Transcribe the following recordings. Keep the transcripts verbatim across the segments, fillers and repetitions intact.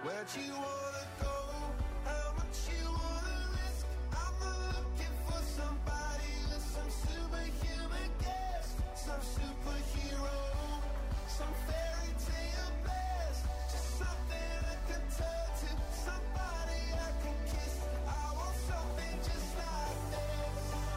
Where'd you wanna go? How much you wanna risk? I'm looking for somebody with some superhuman gifts, some superhero, some fairy tale best, just something I can turn to, somebody I can kiss. I want something just like this.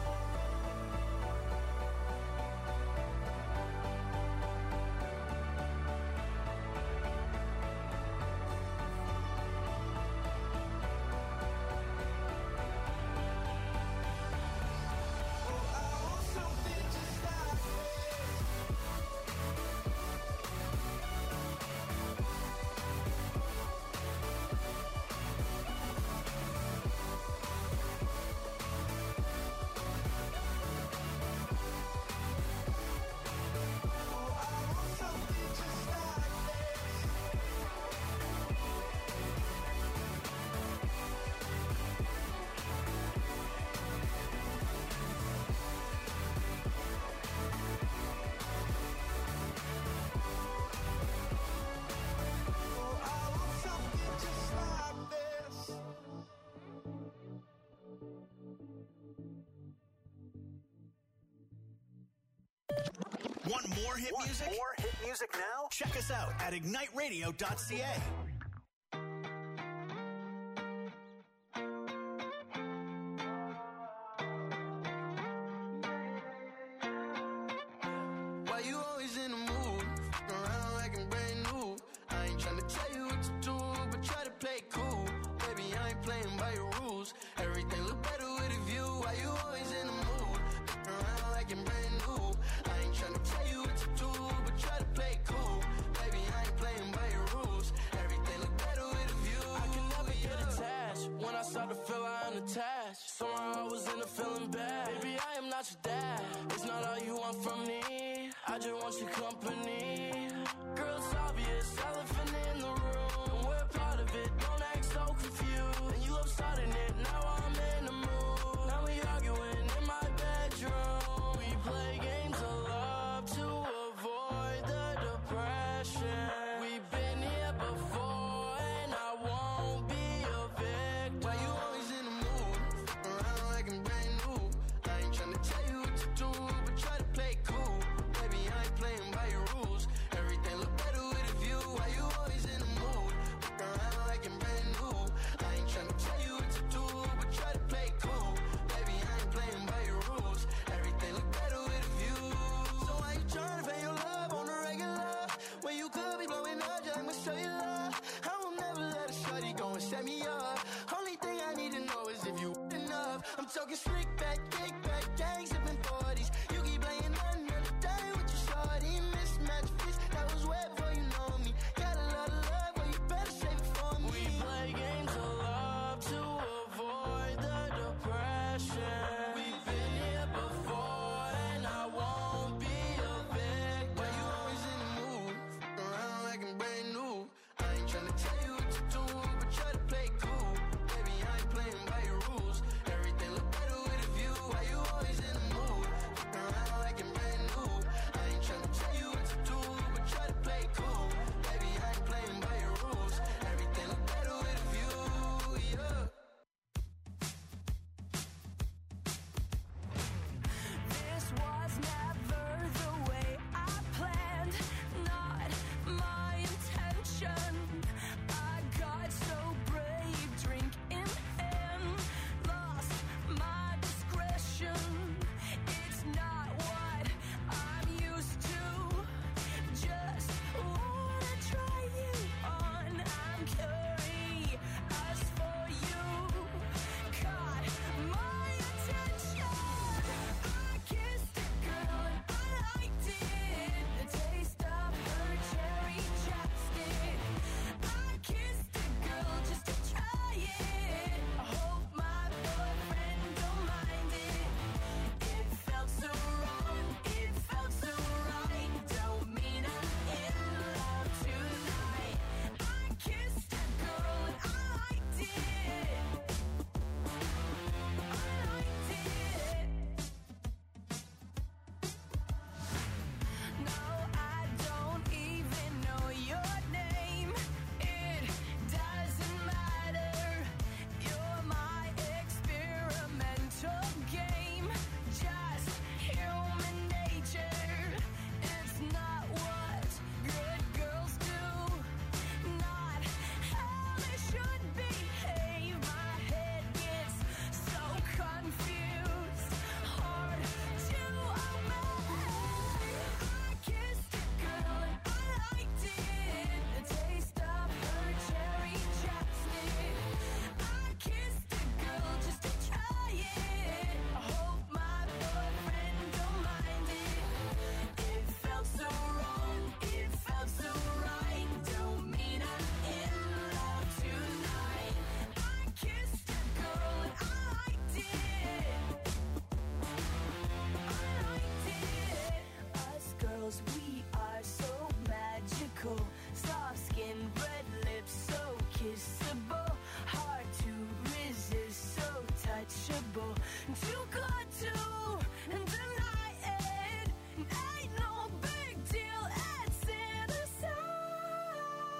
Want more hit Want music? More hit music now? Check us out at ignite radio dot c a. Why you always in the mood? Fucking around like I'm brand new. I ain't tryna tell you what to do, but try to play it cool. Baby, I ain't playing by your rules. Everything look better with a view. Why you always in the mood? Fucking around like I'm brand new. I ain't tryna tell you what to do, but try to play it cool. Baby, I ain't playing by your rules. Everything look better with a view. I can never get attached. When I start to feel I am attached, somehow I was in a feeling bad. Baby, I am not your dad. It's not all you want from me. I just want your company. Girl, it's obvious, elephant in the room. We're part of it, don't act so confused. And you love starting it, now I'm in the mood. Now we arguing in my bedroom. We play games of love to avoid the depression. We've been here before and I won't be a victim. Why you always in the mood? Fucking around like I'm brand new. I ain't tryna tell you what to do, but try to play it cool. Baby, I ain't playing by your rules. Everything look better with a view. Why you always in the mood? Fucking around like I'm brand new. I ain't tryna tell you what to do, but try to play it cool. Baby, I ain't playing by your rules. Everything look better with a view. So why you tryna pay your love on the regular when you could be blowing up just like my cellular? I will never let a shorty go and set me up. Only thing I need to know is if you enough. I'm talking slick back, kick back, gang sipping forties. You keep playing another day with your shorty. Mismatch fish, that was wet before you know me. Got a lot of love, but you better save it for me. We play games of love to avoid the depression. We've been here before and I won't be a victim. Why you always in the mood? Fucking around like I'm brand new. I ain't tryna tell you what to do, but try to play it cool. Baby, I ain't playing by your rules. Everything look better with a view. Why you always in the mood? too good to deny it. Ain't no big deal, it's innocent.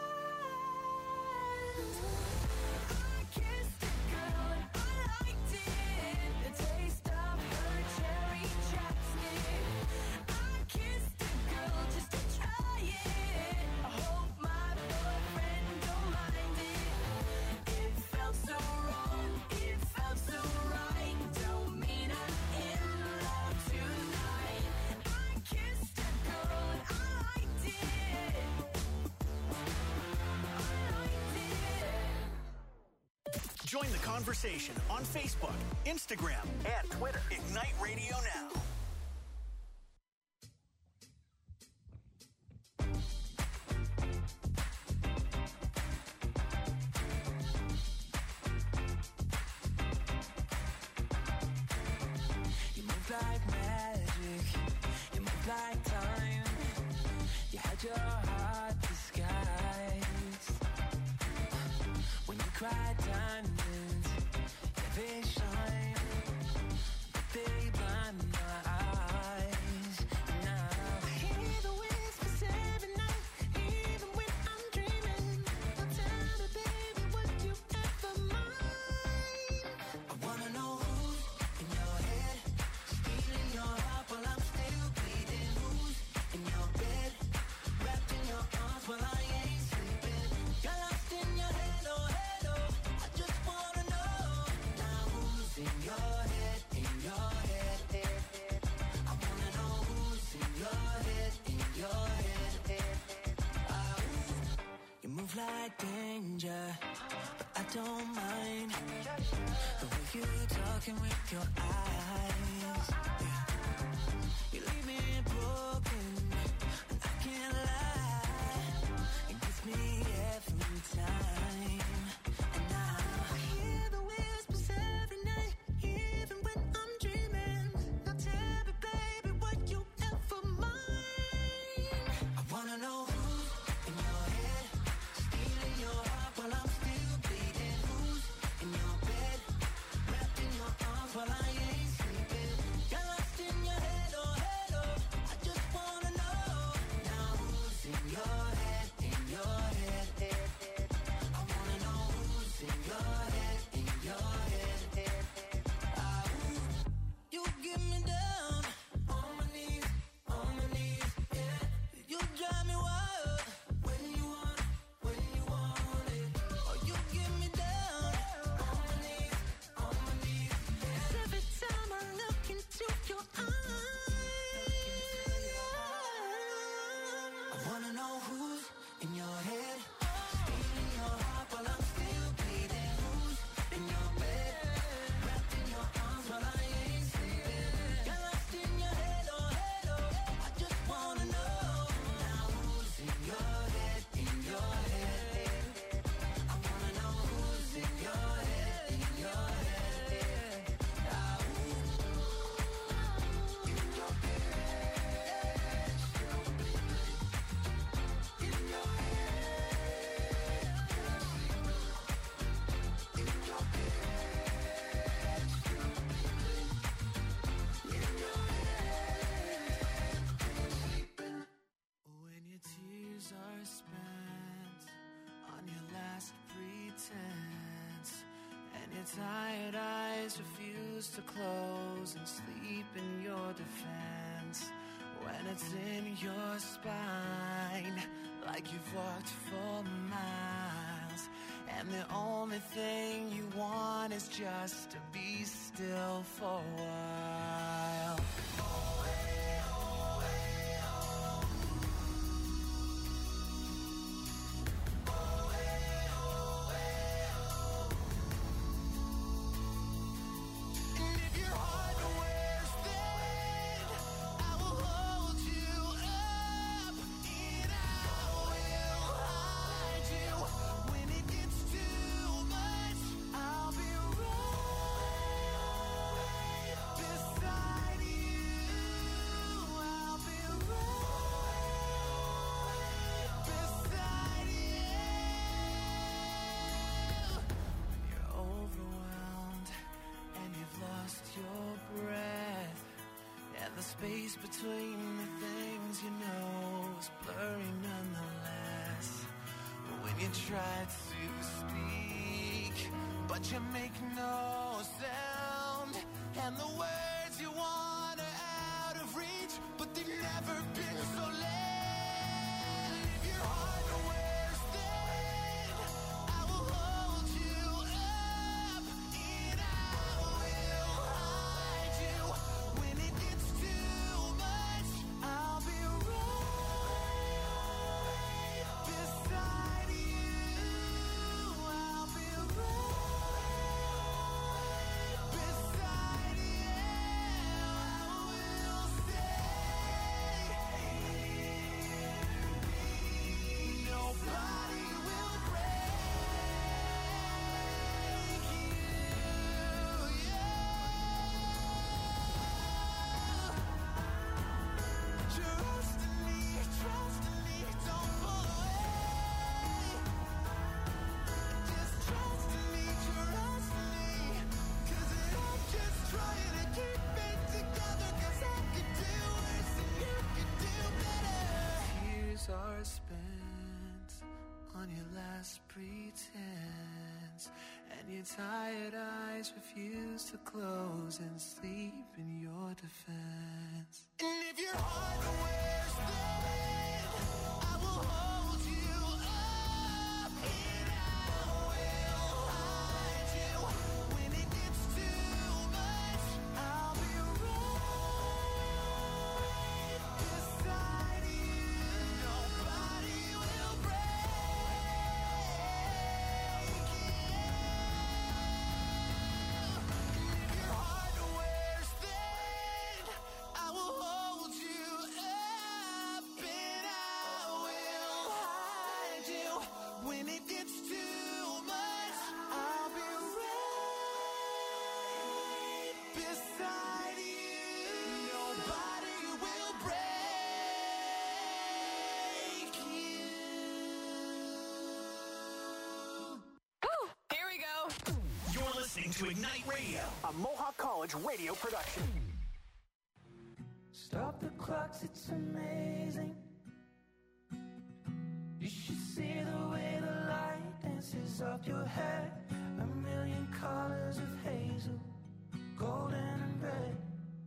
I kissed a girl and I liked it. The taste of her cherry chapstick. I kissed a girl just to try it. I hope my boyfriend don't mind it. It felt so wrong, it felt so right. Don't mean I'm in love tonight. I kissed a girl and I liked it. I liked it. Join the conversation on Facebook, Instagram, and Twitter. Ignite Radio Now. You move like magic, you move like time. You had your heart disguised. When you cry diamonds, yeah, they shine, but they blind my eyes. Now I hear the whispers every night, even when I'm dreaming. Now tell me, baby, would you ever mind? I wanna know who's in your head, stealing your heart while I'm still bleeding. Who's in your bed, wrapped in your arms while I ain't sleeping. Got lost in your head, oh head, oh. I just wanna know now who's in your head, in your head, head, head. I wanna know who's in your head, in your head, head, head. Ah, ooh. You move like danger, but I don't mind the way you talking with your eyes. Yeah. You leave me broken, and I can't lie. It gets me every time. And now I hear the whispers every night, even when I'm dreaming. Now tell me, baby, would you ever mind? I wanna know who's in your head, stealing your heart while I'm still bleeding. Who's in your bed, wrapped in your arms while I ain't sleeping. Got lost in your head, oh head, oh. I just wanna know now who's in your head, in your head, head, head. I wanna know who's in your head, in your head, head, head. Ah, ooh. You get me down on my knees, on my knees, yeah. You drive me wild when you want, when you want it. Oh, you get me down on my knees, on my knees, yeah. Every time I look into your eyes, I wanna know who's in your head, stealing your heart while I'm still bleeding. Who's in your bed, wrapped in your arms while I ain't sleeping. Got lost in your head, oh head, oh. I just wanna know now who's in your head, in your head, head, head. I wanna know who's in your head, in your head, head. Ah, ooh. In your head, in your When your tears are spent on your last pretense, and your tired eyes refuse to close and sleep in your defense, when it's in your spine, like you've walked for miles, and the only thing you want is just to be still for a while. And if your heart wears thin, I will hold you up, and I will hide you. When it gets too much, I'll be right space between the things you know is blurry nonetheless. When you try to speak, but you make no sound, and the words you want are out of reach, but they've never been so loud. If your heart wears thin, I will hold you up, and I will hide you. When it gets too much, I'll be right beside you. I'll be right beside you. I will stay. Nobody will break you. Trust in me, trust in me, don't pull away. Just trust in me, trust me, 'cause I'm just trying to keep it together, 'cause I could do worse and you could do better. Tears are spent on your last pretense, and your tired eyes refuse to close and sleep in your defense. And if your heart wears thin, I will hold you up, and I will hide you. When it gets too much, I'll be right beside you. Nobody will break you. If your heart wears thin, I will hold you up, and I will hide you. When it gets too much, I'll be right beside you. Nobody will break you. Here we go. You're listening to Ignite Radio, a Mohawk College radio production. Stop the clocks, it's amazing. You should see the way the light dances up your hair. A million colors of hazel, golden and red.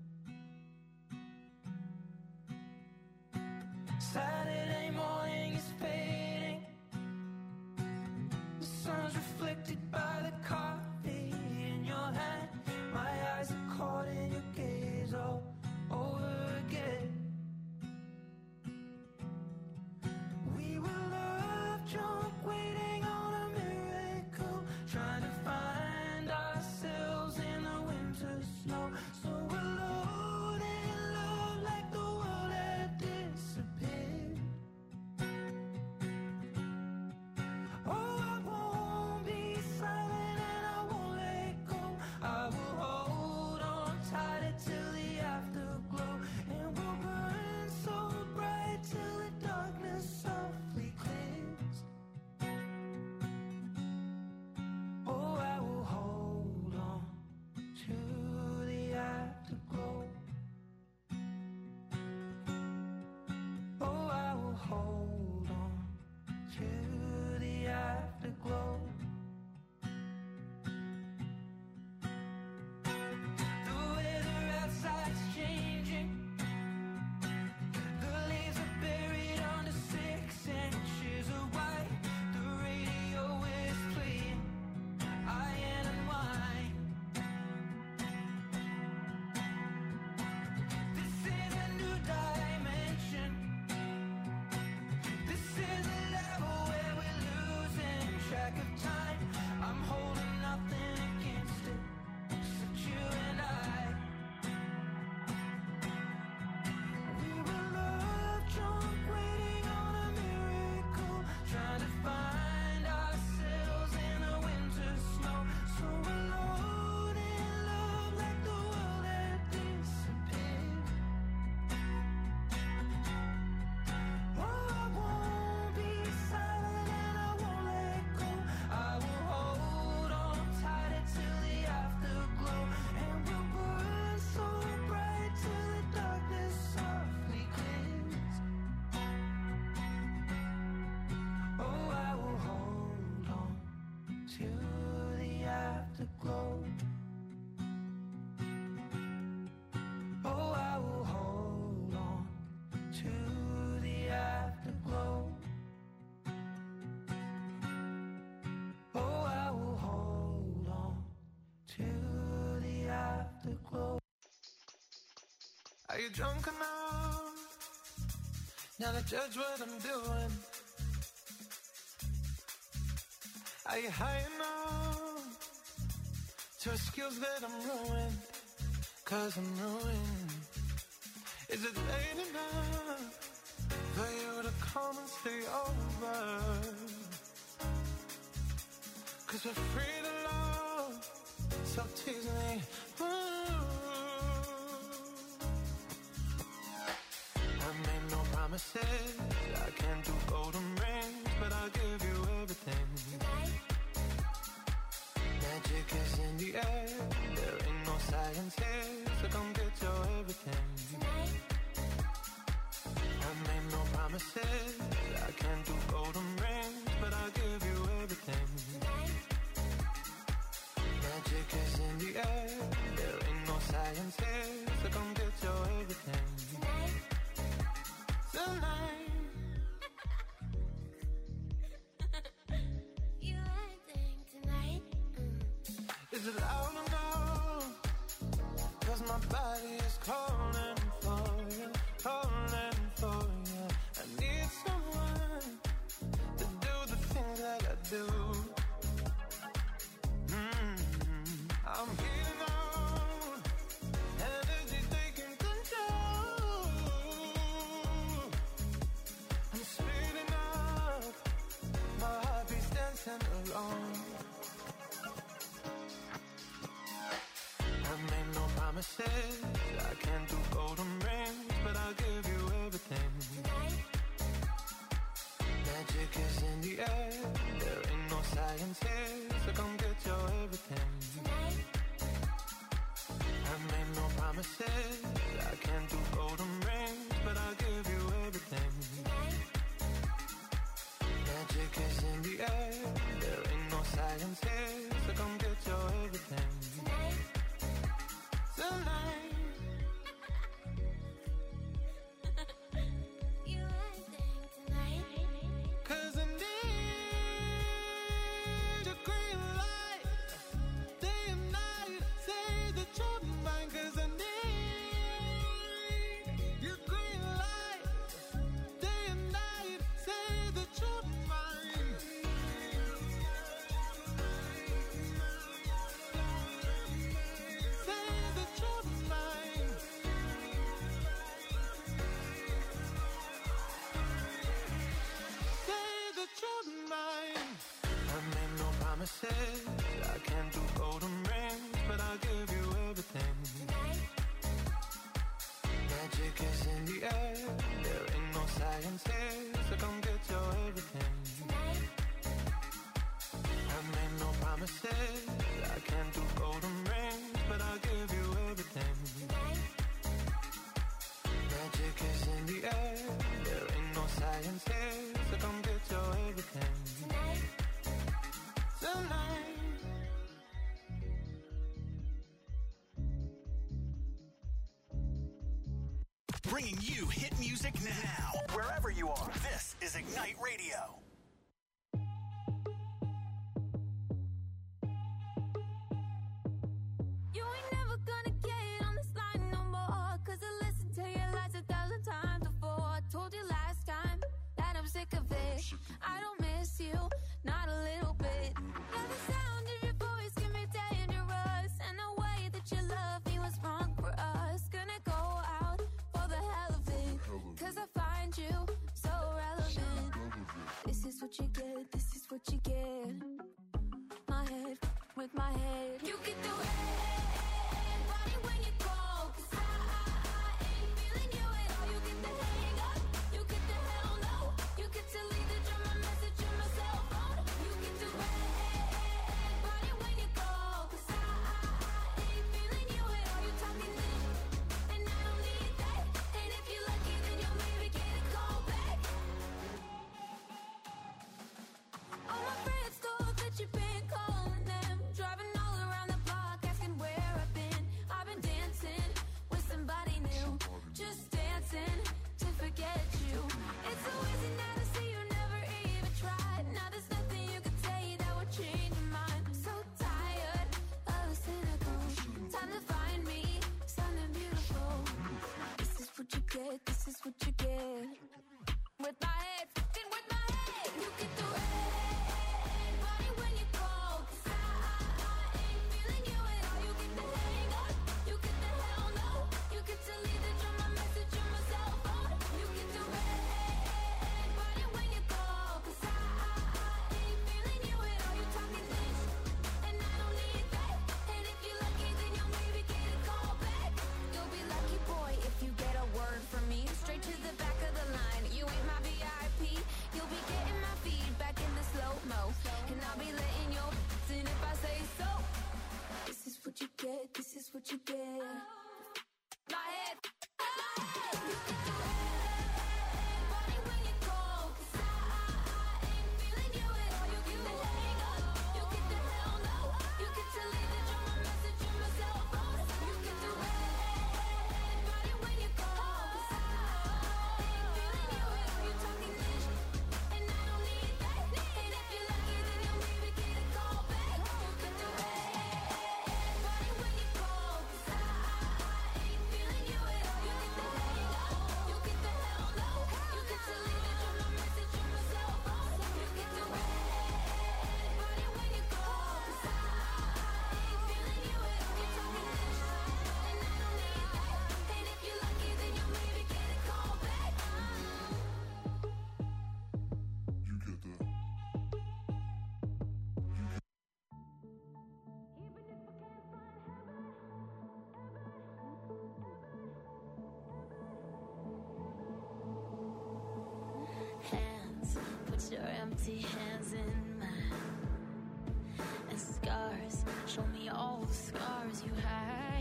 Saturday morning is fading. The sun's reflected by the coffee in your hand. My eyes are caught in your gaze all over again. We were love drunk, waiting on a miracle, trying to find ourselves in the winter snow. So alone in love, like the world had disappeared. Oh, I won't be silent and I won't let go. I will hold on tighter till the afterglow, and we'll burn so bright till the darkness softly clears. Oh, I will hold on to the afterglow. Oh, I will hold on to the afterglow. Oh, I will hold on to the afterglow. Are you drunk enough now to judge what I'm doing? Are you high enough to excuse that I'm ruined? Cause I'm ruined. Is it late enough for you to come and stay over? Cause we're free to love, so tease me. Ooh. I made no promises, I can't do golden rings, but I'll give you everything. Magic is in the air, there ain't no science here, so come get your everything. I made no promises, I can't do golden rings, but I'll give you everything. Magic is in the air, there ain't no science here, so come get your everything. Tonight. You acting tonight? Mm. Is it loud enough? Cause my body is calling for you, calling for you. I need someone to do the things that I do. Mm-hmm. I'm heating on, energy taking control. I'm speeding up, my heart beats dancing along. I made no promises, I can't do golden rings, but I'll give you everything. Magic is in the air, there ain't no science here, so come get your everything. I made no promises, I can't do golden rings, but I'll give you everything. Magic is in the air, there ain't no science here, so come get your everything. Tonight. You acting tonight? Cause I need your green light, day and night, say that you're mine. Cause I need your green light, day and night, say that you're mine. Say that you're mine. Say that you're mine. I made no promises, I can't do golden rings, but I'll give you everything. Magic is in the air, there ain't no science here, so come get your everything. I made no promises, I can't do golden rings, but I'll give you everything. Magic is in the air, there ain't no science here, so come get your everything. Tonight. Bringing you hit music now, wherever you are. This is Ignite Radio. You ain't never gonna get on this line no more, cause I listened to your lies a thousand times before. I told you last time that I'm sick of it. I don't miss you, not a little bit. Yeah, the sound of your voice can be dangerous, and the way that you love me was wrong for us. Gonna go out for the hell of it, cause I find you so relevant. This is what you get, this is what you get. My head with my head. You get the red body when you call, cause I, I, I ain't feeling you at all. You get the hang up, you get the hell no. You get to leave the drama message on my cell phone. You get the red body when you call, cause I, I, I ain't feeling you at all. You talking this, and I don't need that. And if you're lucky, then you'll maybe get a call back. All my friends thought that you've been calling them, driving all around hands, put your empty hands in mine. And scars, show me all the scars you hide.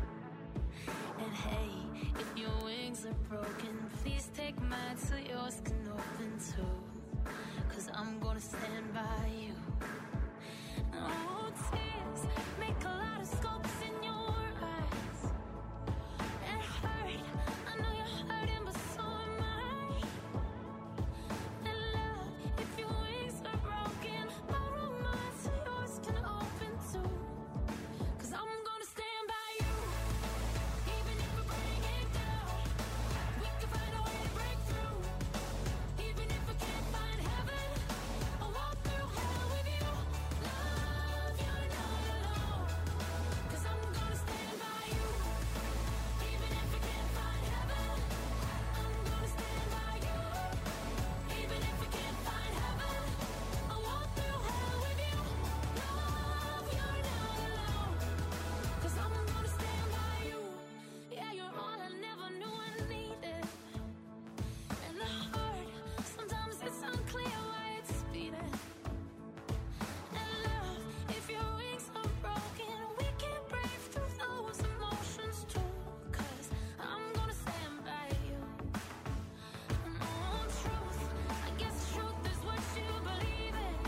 And hey, if your wings are broken, please take mine so yours can open too. Cause I'm gonna stand by you. Oh, tears make a lot of scopes in your eyes. And hurt, I know you're hurting, but so am I. And love, if your wings are broken, borrow mine so yours can open too. Cause I'm gonna stand by you. Even if we bring it down, we can find a way to break through. Even if we can't find heaven, I'll walk through hell with you. Love, you're not alone. Cause I'm gonna stand by you. Even if we can't find heaven, I'm gonna stand by you. Even if we can't find heaven, I'll walk through hell with you. Love, you're not alone. Cause I'm gonna stand by you. Yeah, you're all I never knew I needed. And the heart, sometimes it's unclear why it's beating. And love, if your wings are broken, we can break through those emotions too. Cause I'm gonna stand by you. And oh, truth, I guess truth is what you believe in.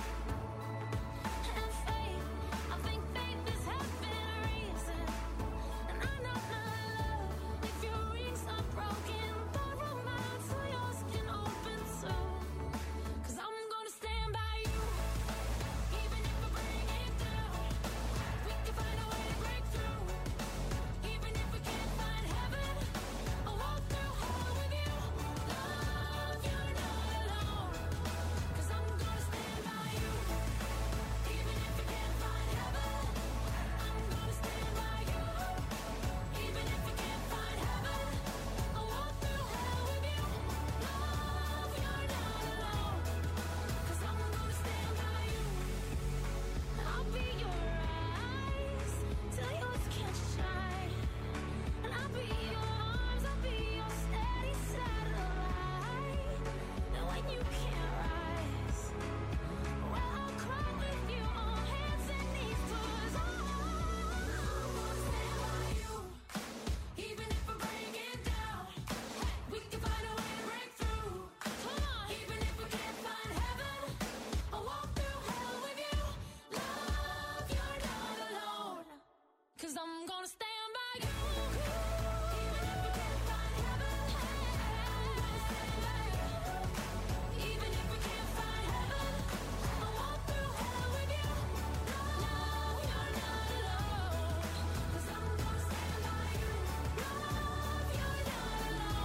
And faith, I think faith is having a reason. And I know my love, if your wings are broken, borrow mine so yours can open too. Cause I'm gonna stand by you. Even if we bring it down, we can find a way to break through. Even if we can't find heaven, I'll walk through hell with you. Love, you're not alone. Cause I'm gonna stand by you. Even if we can't find heaven, I'm gonna stand by you. Even if we can't find heaven, I'll walk through hell with you. Love, you're not alone. Cause I'm gonna stand by you. I'll be your eyes till yours can't shine. And I'll be your arms, I'll be your steady satellite. And when you can't rise, well, I'll crawl with you on hands and knees towards all. I'm gonna stand by you. Even if we break it down, we can find a way to break through. Come on. Even if we can't find heaven, I'll walk through hell with you. Love, you're not alone. Cause I'm gonna stand by you. Even if we can't find heaven, I'm gonna stand by you. Even if we can't find heaven, I'll walk through hell with you. Love, you're not alone. Cause I'm gonna stand by you. Love, you're not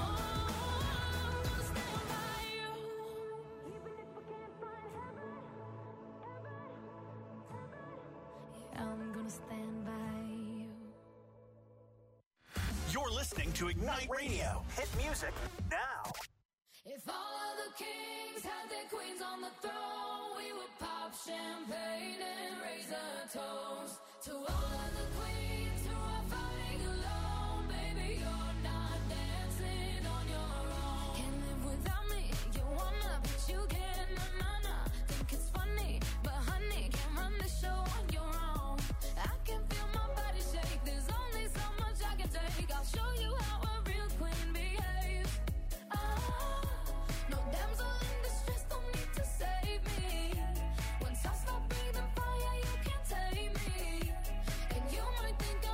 alone. I'm gonna stand by you. Even if we can't find heaven, yeah, I'm gonna stand by you. You're listening to Ignite Radio. Hit music now. If all of the kings had their queens on the throne, we would pop champagne and raise a toast to all of the queens who are fighting alone. Baby, you're not dancing on your own. Can't live without me, you wanna, but you can't. Na na na, think it's funny, but honey, can't run the show on your own. I can feel my body shake. There's only so much I can take. I'll show you how a real queen behaves. Ah, no damsel in distress, don't need to save me. Once I stop breathing fire, you can't take me. And you might think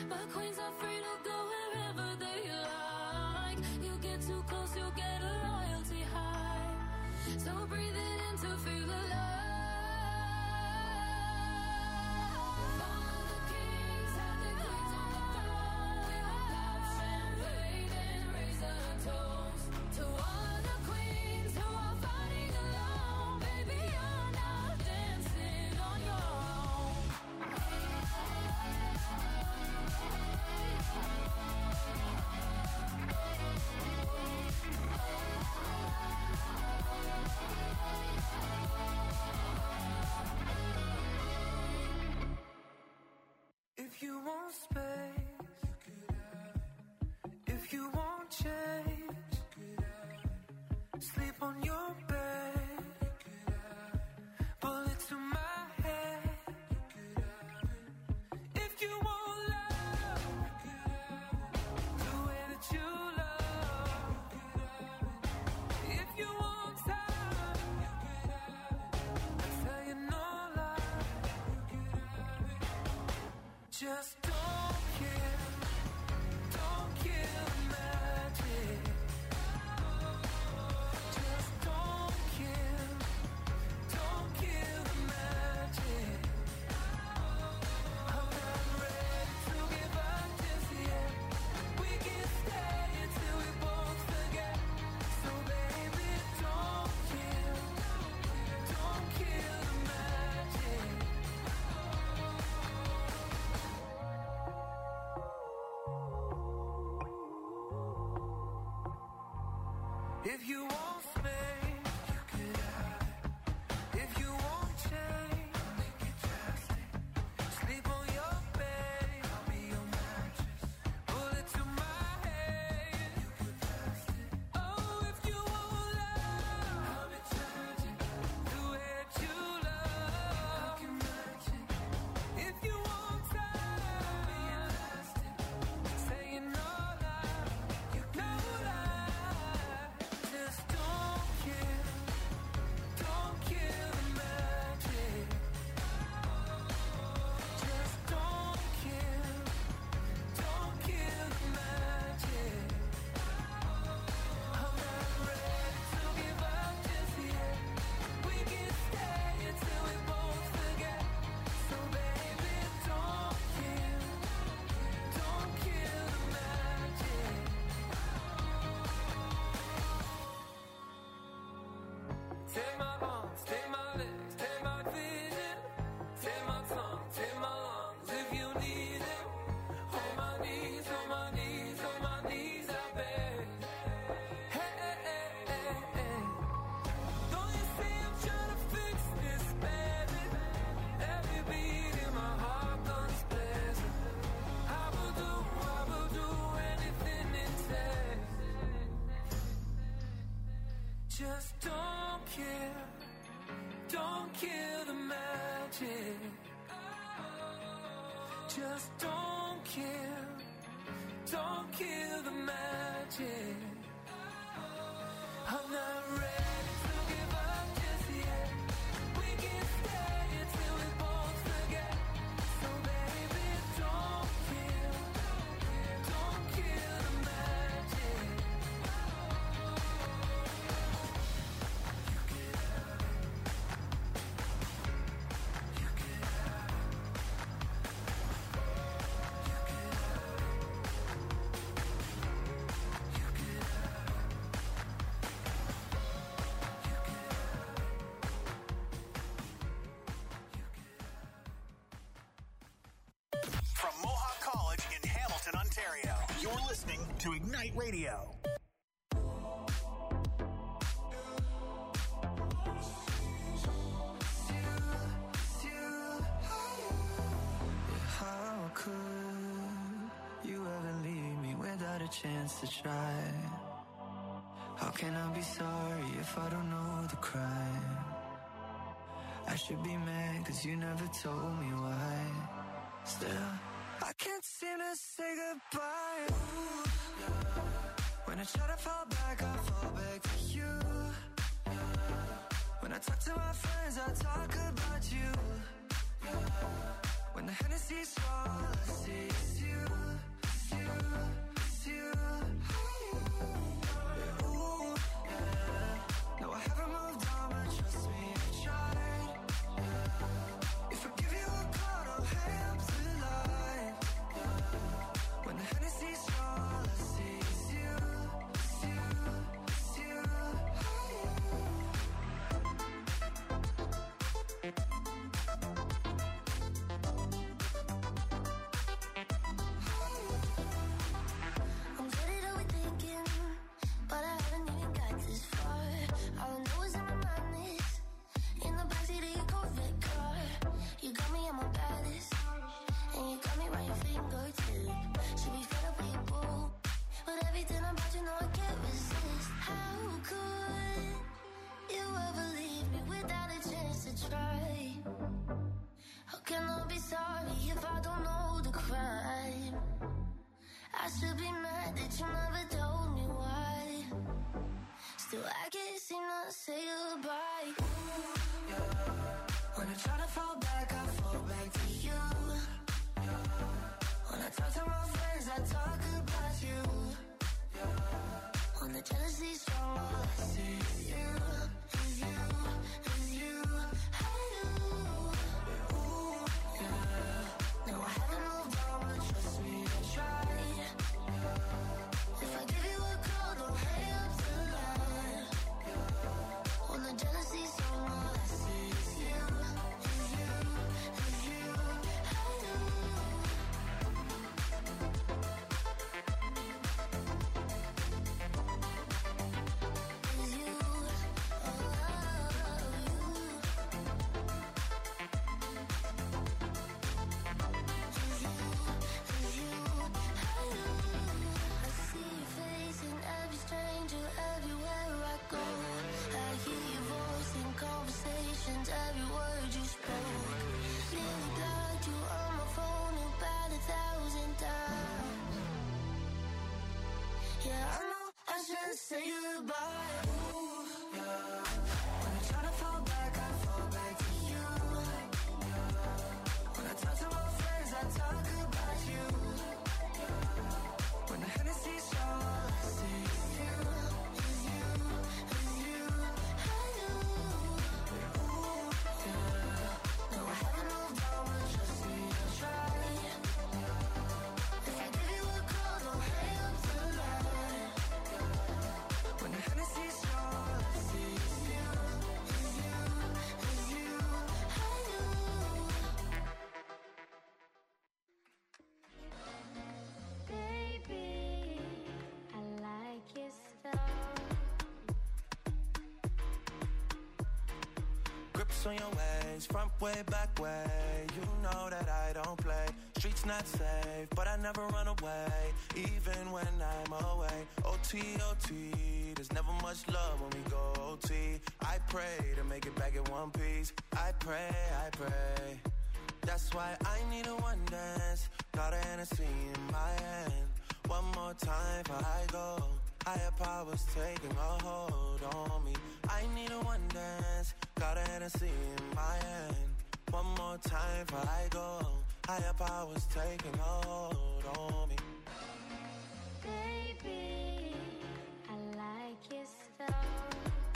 but queens are free to go wherever they like. You get too close, you'll get a royalty high. So breathe it in to feel the love. If you want space, you could have it. If you want change, you could have it. Sleep on your bed, you could have it. Bullet to my head, you could have it. If you want love, you could have it. The way that you love, you could have it. If you want time, you could have it. I tell you no lie, you could have it. Just don't kill, don't kill the magic. Just don't kill, don't kill the magic. I'm not ready to give up just yet. We can stay until we both forget. So baby, don't kill, don't kill the magic. If you want space, you could have it. If you want change, I'll make it drastic. Sleep on your bed, I'll be your mattress. Bullet to my head, you could pass it. Oh, if you want love, I'll be tragic. The way that you love, I can match it. If you want time, I'll be elastic. Saying no lie, you no lie. Just don't kill, don't kill the magic. Just don't kill, don't kill the magic. I'm not ready to give up just yet. We can stay until we both forget. So baby, don't kill, don't kill the magic. Take my arms, take my legs, take my vision. Take my tongue, take my lungs if you need it. On my knees, on my knees, on my knees, I beg. Hey, hey, hey, hey, hey. Don't you see I'm trying to fix this, baby? Every beat in my heart guns blazing. I will do, I will do anything it takes. Just don't kill, don't kill the magic. Just don't kill, don't kill the magic. I'm not ready to give up just yet. We can stay until we both forget. So baby, don't kill, don't kill the magic. You can have it. You can have it. You can have it. You can have it. You can have it. From Mohawk College in Hamilton, Ontario, you're listening to Ignite Radio. How could you ever leave me without a chance to try? How can I be sorry if I don't know the crime? I should be mad cause you never told me why. Still, I can't seem to say goodbye. Ooh, yeah. When I try to fall back, I fall back to you. Yeah. When I talk to my friends, I talk about you. Yeah. When the Hennessy's all I see is you. say goodbye. Ooh, yeah. When I try to fall back, I fall back to you. Yeah. When I talk to my friends, I talk about you. Yeah. When the Hennessy's all I see is you, is you, is you, I know. Ooh, yeah. No, I haven't moved on, but trust me, I'll try. Yeah. If I give you a call, don't hang up the line. Yeah. When the Hennessy's all I see is you, is you, is you, I know. Baby, I like your stuff. Grips on your ways, front way, back way. You know that I don't play. Streets not safe, but I never run away, even when I'm away. O T, O T, there's never much love when we go O T. I pray to make it back in one piece. I pray, I pray. That's why I need a one dance. Got a Hennessy in my hand. One more time before I go. Higher powers taking a hold on me. I need a one dance. Got a Hennessy in my hand. One more time before I go. Higher powers taking a hold on me. Baby, I like your stuff.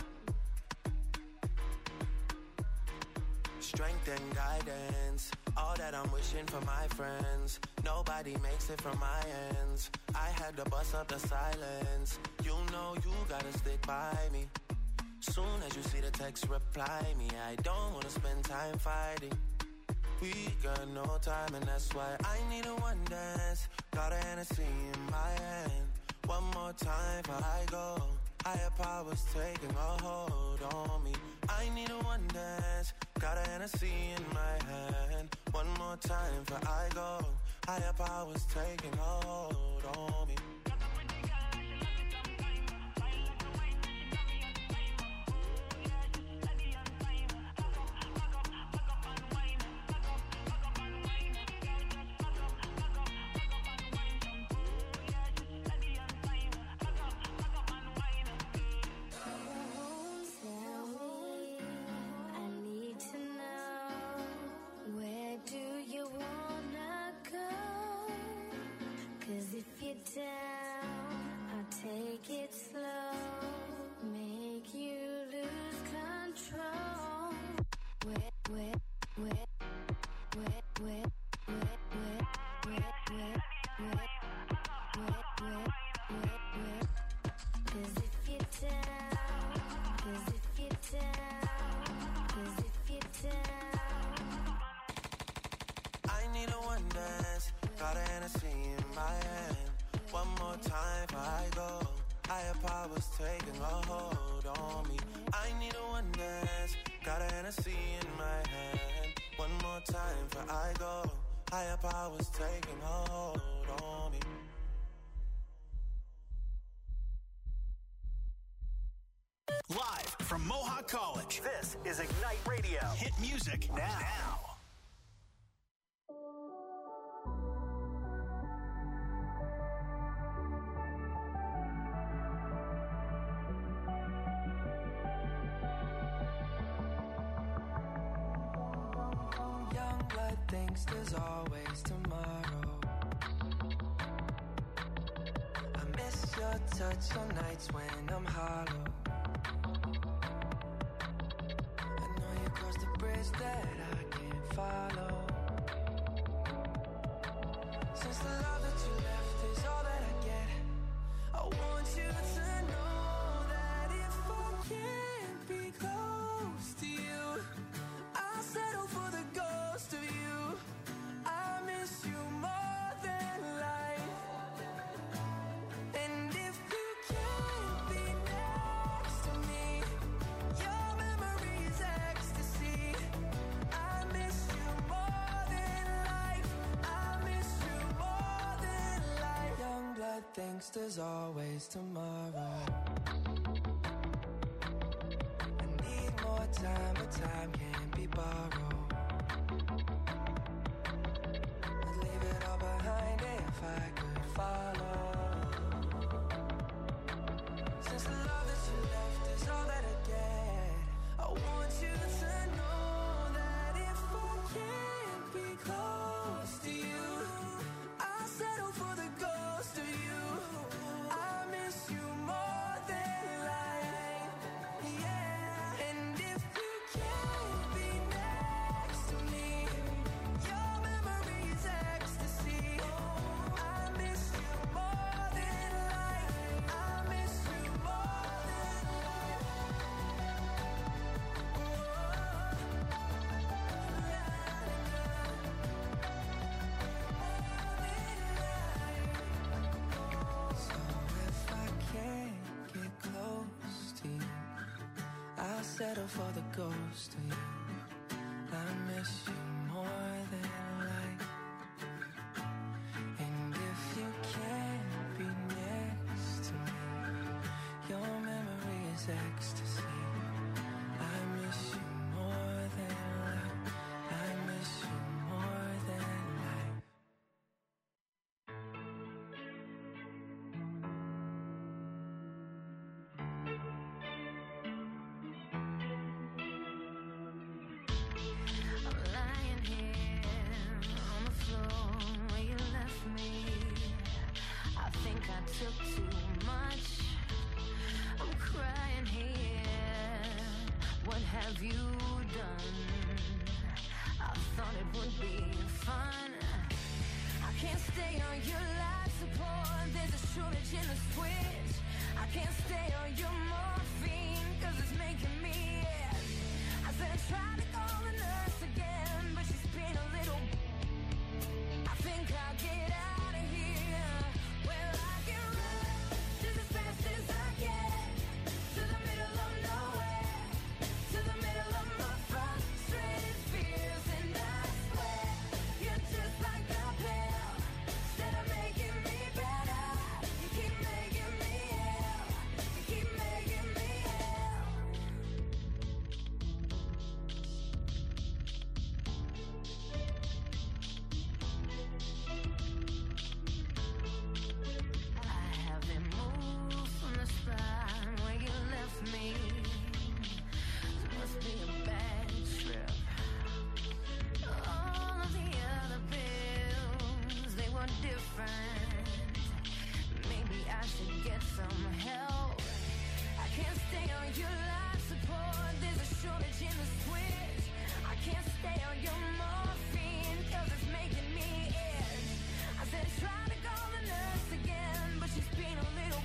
Strength and guidance, all that I'm wishing for my friends. Nobody makes it from my ends. I had to bust up the silence. You know you gotta stick by me. Soon as you see the text, reply me. I don't wanna spend time fighting. We got no time, and that's why I need a one dance. Got a Hennessy in my hand. One more time before I go. Higher powers taking a hold on me. I need a one dance. Got a Hennessy in my hand. One more time before I go. Higher powers taking a hold on me. Tell me, I need to know, where do you wanna go? 'Cause if you're down, I'll take it slow, make you lose control. Where, where, where, where, where, where, where, where, where, where, where, where, where, where. 'Cause if you're down, 'cause if you're down, 'cause if you're down. I need a one dance. Got a Hennessy in my hand. One more time before I go. Higher powers taking a hold on me. I need a one dance. Got a Hennessy in my hand. One more time before I go. Higher powers taking a hold on me. Live from Mohawk College, this is Ignite Radio. Hit music now. now. Young blood thinks there's always tomorrow. I miss your touch on nights when I'm hollow. I know you crossed the bridge that I can't follow. Since the love that you left is all that I get, I want you to know that if I can't be close to you, I'll settle for the ghost of you. I miss you more than life. And if you can't be next to me, your memory is ecstasy. I miss you more than life. I miss you more than life. Young blood thinks there's always tomorrow. I need more time, but time can't be borrowed. I'd leave it all behind if I could follow. Since settle for the ghost of you. I miss you more than life. And if you can't be next to me, your memory is ecstasy. I miss you more than life. I miss you more than life. I'm lying here on the floor where you left me. I think I took too much. I'm crying here. What have you done? I thought it would be fun. I can't stay on your life support. There's a shortage in the switch. I can't stay on your morphine, cause it's making me ill. I said I tried to call the nurse again, but she's been a little. I think I'll get out of here. Well, I can run just as fast as I can to the middle of nowhere, to the middle of my frustrated fears, and I swear you're just like a pill. Instead of making me better, you keep making me ill. You keep making me ill. I haven't moved from the spot where you left me. It must be a bad trip. All of the other pills, they were different. Maybe I should get some help. I can't stay on your life support. There's a shortage in the switch. I can't stay on your morphine, cause it's making me itch. I said try to call the nurse again, but she's been a little.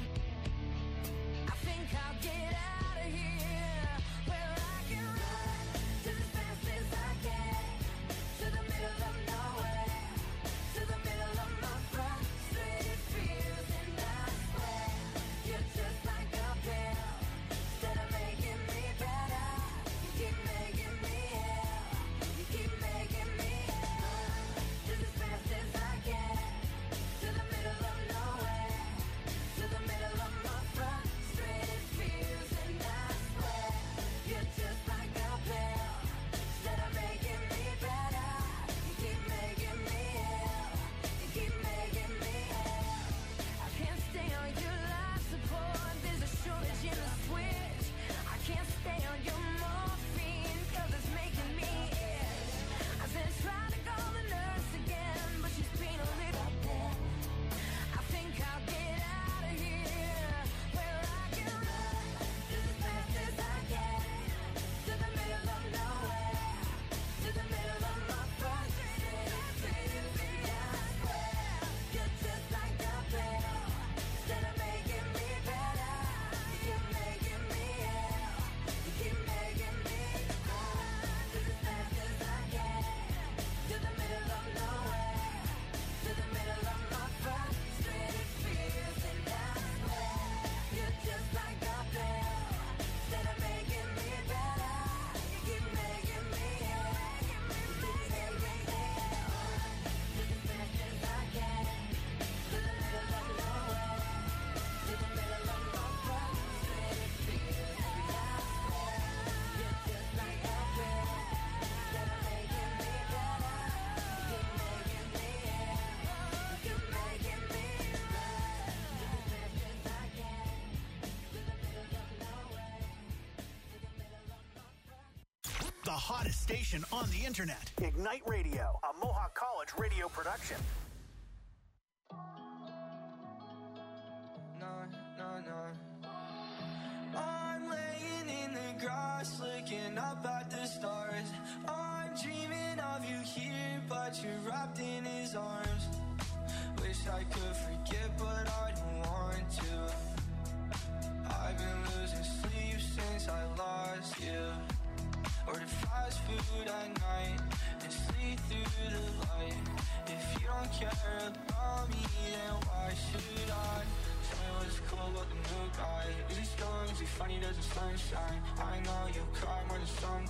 I think I'll get out of here. Well, I can run just as fast as I can to the middle of nowhere, to the middle of my frustrated fears, and I swear you're just like a pill. Instead of making me better, you keep making me ill. You keep making me ill. Just as fast as I can to the middle of nowhere, to the middle of my frustrated fears, and I swear you're just like a pill. Instead of making me better, you keep making me ill. You keep making me ill. I can't stay on your life support. There's a shortage in the switch. I can't stay on your morphine, cause it's making me itch. I said try to call the nurse again, but she's been a little. I think I'll get out of here. Well, I can run just as fast as I can to the middle of nowhere, to the middle of my frustrated fears, and I swear you're just like a pill. Instead of making me better, you keep making me ill. You keep making me run just as fast as I can to the middle of nowhere, to the middle of my frustrated fears, and I swear you're just like a pill. Instead of making me better, you keep making me ill. You keep making me ill. Just as fast as I can to the middle of nowhere, to the middle of my frustrated fears, and I swear you're just like a pill. Instead of making me better, you keep making me ill. You keep making me run just as fast as I can to the middle of nowhere, to the middle of my frustrated. The hottest station on the internet. Ignite Radio, a Mohawk College radio production. No, no, no. I'm laying in the grass, looking up at the stars. I'm dreaming of you here, but you're wrapped in his arms. Wish I could forget, but I don't want to. I've been losing sleep since I lost you. Order fast food at night and sleep through the light. If you don't care about me, then why should I? Tell me what's cool about the new guy. Is he strong? Is he funny? Does the sunshine? I know you cry.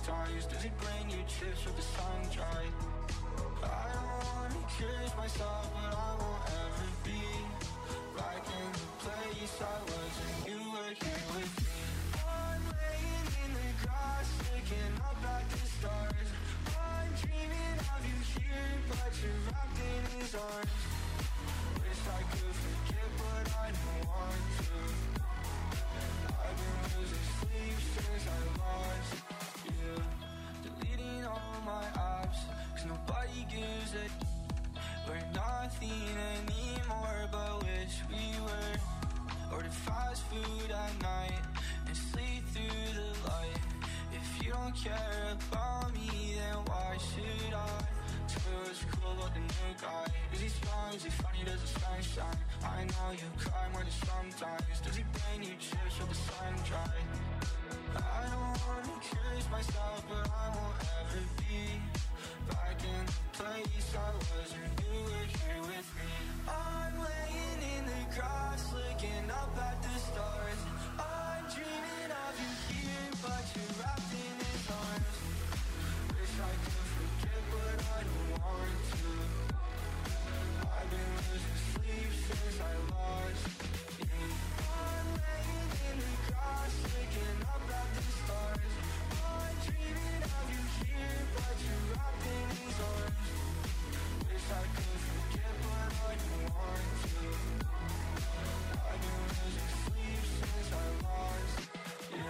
sometimes. Does he bring you chips with the sun dry? I don't wanna curse myself, but I won't ever be back in the place I was when you were here with me. I'm laying in the grass, looking up at the stars. I'm dreaming of you here, but you're wrapped in his arms. Wish I could forget, but I don't want to. I've been losing sleep since I lost you. Deleting all my apps, cause nobody gives a we're nothing anymore, but wish we were. Order fast food at night and sleep through the light. If you don't care about me, then why should I? Tell me what's cool about the new guy. Is he strong? Is he funny? Does the sun shine? I know you cry more than sometimes. Does he bring you chips with the sun dry? I don't wanna curse myself, but I won't ever be back in the place I was when you were here with me. I'm laying in the grass, looking up at the stars. I'm dreaming of you here, but you're wrapped in his arms. Wish I could forget, but I don't want to. I've been losing sleep since I lost you. I'm laying in the grass, looking up at the stars. I'm dreaming of you here, but you're wrapped in his arms. Wish I could forget, but I don't want to. I've been losing sleep since I lost you.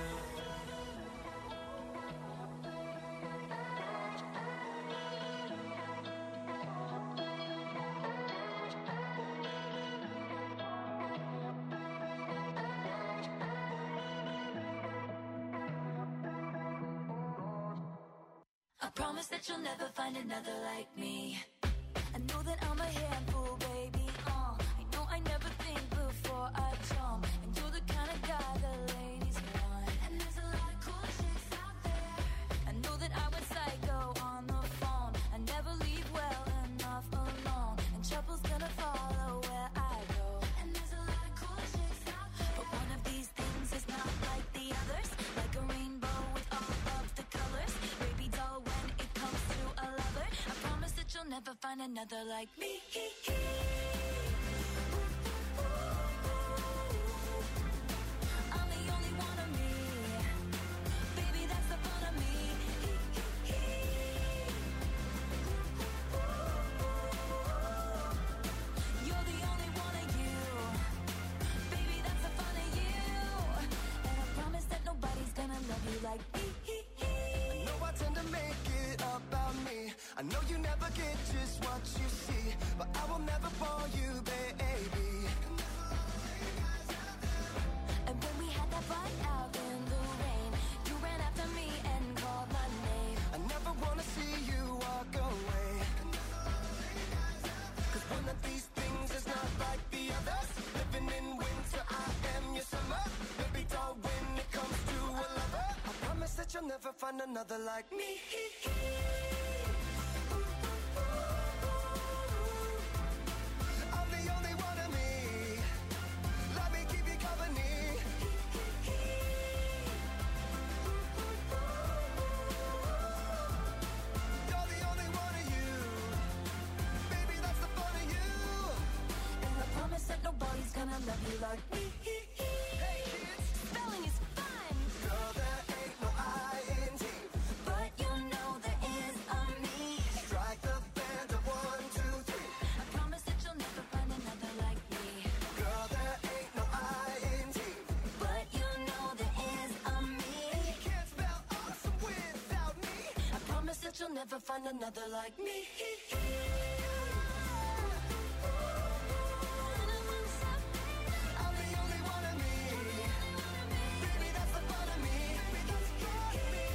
I promise that you'll never find another like me. I know that I'm a handful, baby. Uh, I know I never think before I jump, and you're the kind of guy the ladies want. And there's a lot of cool chicks out there. I know that I went psycho on the phone. I never leave well enough alone, and trouble's gonna follow where I go. And there's a lot of cool chicks out there, but one of these things is not like the others. Like a rainbow with all of the colors. Baby doll, when it comes to a lover, I promise that you'll never find another like me. I'm the only one of me. Baby, that's the fun of me. You're the only one of you. Baby, that's the fun of you. And I promise that nobody's gonna love you like me. I know I tend to make it about me. I know you never get just what you see, but I will never fall you, baby. And when we had that fight out in the rain, you ran after me and called my name. I never wanna see you walk away. Cause one of these things is not like the others. Living in winter, I am your summer. Baby doll, when it comes to a lover, I promise that you'll never find another like me. I'm the only one of me. Let me keep you company. You're the only one of you. Baby, that's the fun of you. And I promise that nobody's gonna love you like me. Hey kids, Spelling is fun, girl, there ain't no I N G. but you know there is a me. Strike the band of one, two, three. I promise that you'll never find another like me. Girl, there ain't no I N G. But you know there is a me. You can't spell awesome without me. I promise that you'll never find another like me. I'm the only one of me. Baby, that's the fun of me. That's the fun of me.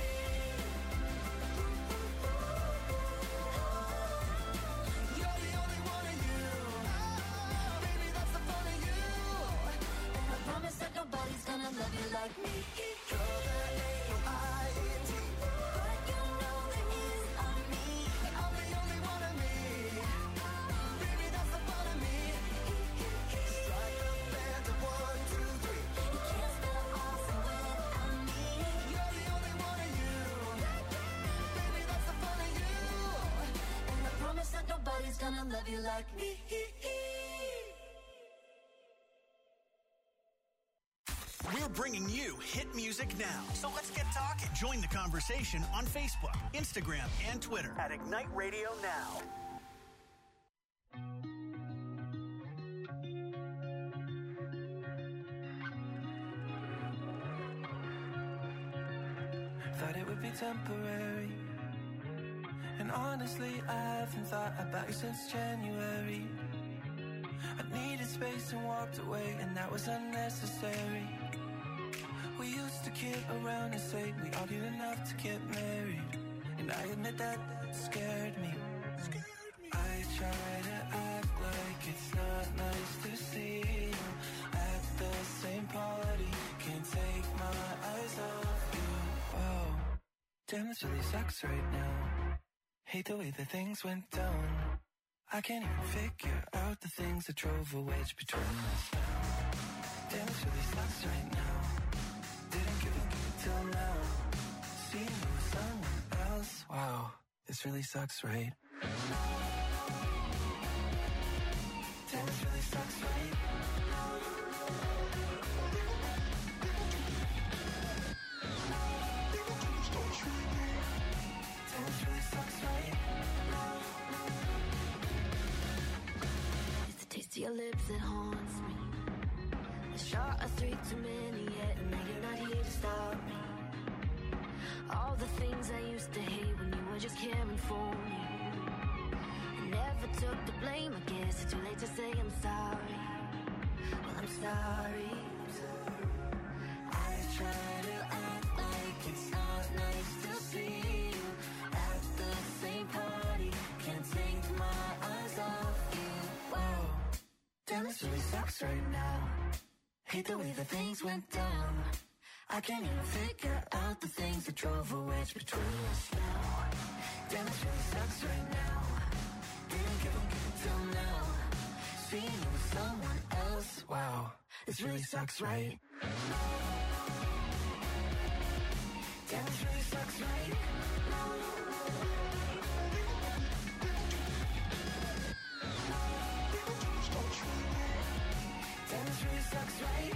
You're the only one of you. Baby, that's the fun of you. And I promise that nobody's gonna love you like me. Girl, there ain't no I N G. But you know there is a me. I'm the only one of me. wanna love you like me. We're bringing you hit music now. So let's get talking. Join the conversation on Facebook, Instagram, and Twitter at Ignite Radio Now. Thought it would be temporary, and honestly I haven't thought about you since January. I needed space and walked away, and that was unnecessary. We used to kid around and say we argued enough to get married, and I admit that scared me. I try to act like it's not nice to see you at the same party. Can't take my eyes off you. Whoa, damn, this really sucks right now. Hate the way that things went down. I can't even figure out the things that drove a wedge between us now. Damn, this really sucks right now. Didn't give a fuck till now. Seeing you with someone else. Wow, this really sucks, right? Damn, this really sucks, right? Damn, this really sucks, right? It's the taste of your lips that haunts me. A shot of three too many yet, and now you're not here to stop me. All the things I used to hate when you were just caring for me. I never took the blame, I guess it's too late to say I'm sorry. Well, I'm sorry. I try to act like it's not nice to see you at the same party. Can't take my eyes off you. Whoa, damn, this really sucks right now. Hate the way that things went down. I can't even figure out the things that drove a wedge between us now. Damn, this really sucks right now. Didn't give a fuck till now. Seeing you with someone else. Wow, this really sucks, right? Damn, this really sucks, right? Damn, this really sucks, right?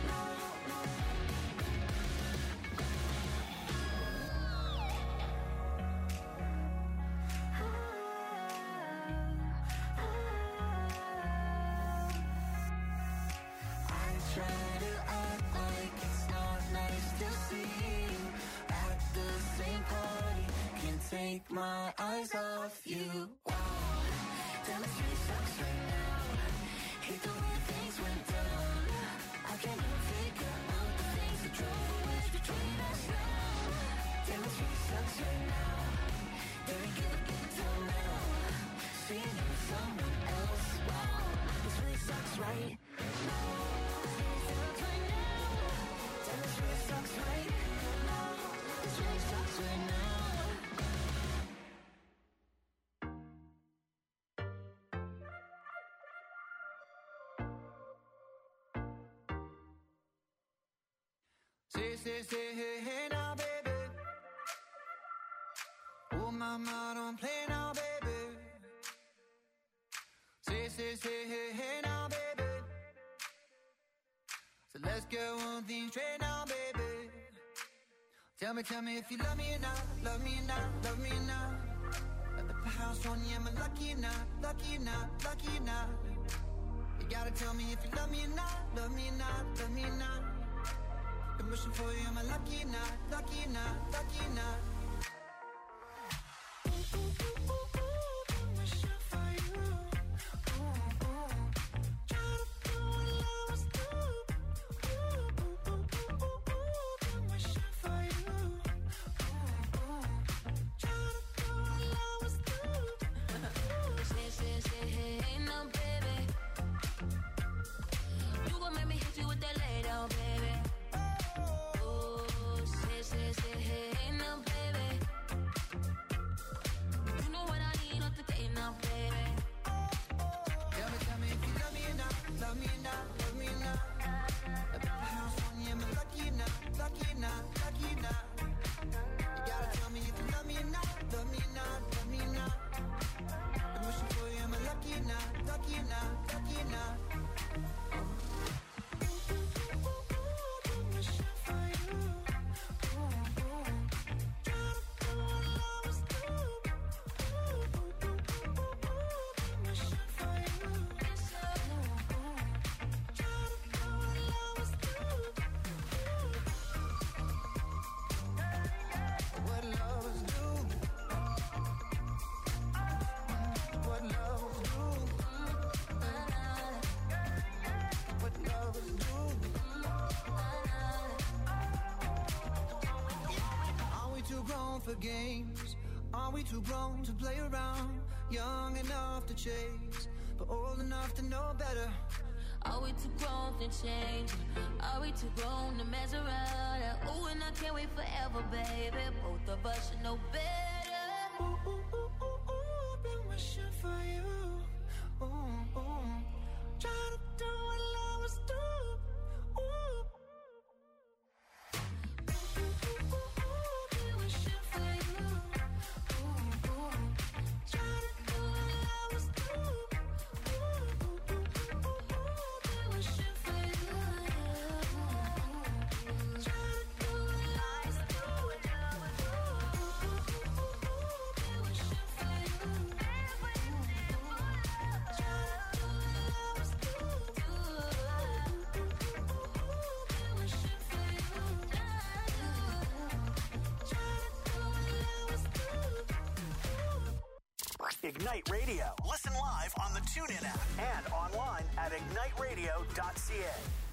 Take my eyes off you. Wow, damn, it really sucks right now. Hate the way things went down. I can't even figure out the things that drove a wedge between us now. Damn, it really sucks right now. Didn't give a fuck till now. Seeing you with someone else. Wow, this really sucks, right? Damn, it really sucks right now. This really sucks right now. Say, say, say, hey, hey now, baby. Oh, mama, don't play now, baby. Say, say, say, hey, hey now, baby. So let's get one thing straight now, baby. Tell me, tell me if you love me or not, love me or not, love me or not. At the house on you, am I lucky or not, lucky or not, lucky or not? You gotta tell me if you love me or not, love me or not, love me or not. I'm wishing for you, am I lucky or not, lucky or not, lucky or not? Ooh, ooh, ooh, ooh, ooh, I'm wishing for you. Ooh, ooh. Try to do what lovers do. Ooh, ooh, ooh, ooh, ooh, ooh, I'm wishing for you. Ooh, ooh. Try to do what lovers do. Say, say, say, hey, hey, now, baby. You gon' make me hit you with that lay down, baby. Say, say, hey, now, baby. You for games? Are we too grown to play around? Young enough to chase, but old enough to know better. Are we too grown to change? Are we too grown to mess around? Ooh, and I can't wait forever, baby. Both of us should know better. Ooh, ooh, ooh, ooh, ooh, been wishing for you. Ooh, ooh. Try to do what lovers do. Ooh. Ooh, ooh, ooh, ooh, ooh, been wishing for you. Ooh, ooh. Try to do what lovers do. Ooh, ooh, ooh, ooh, ooh, been wishing for you. Try to do what lovers do. Ooh, ooh, ooh, ooh, been wishing for you. Ignite Radio. Listen live on the TuneIn app and online at ignite radio dot c a.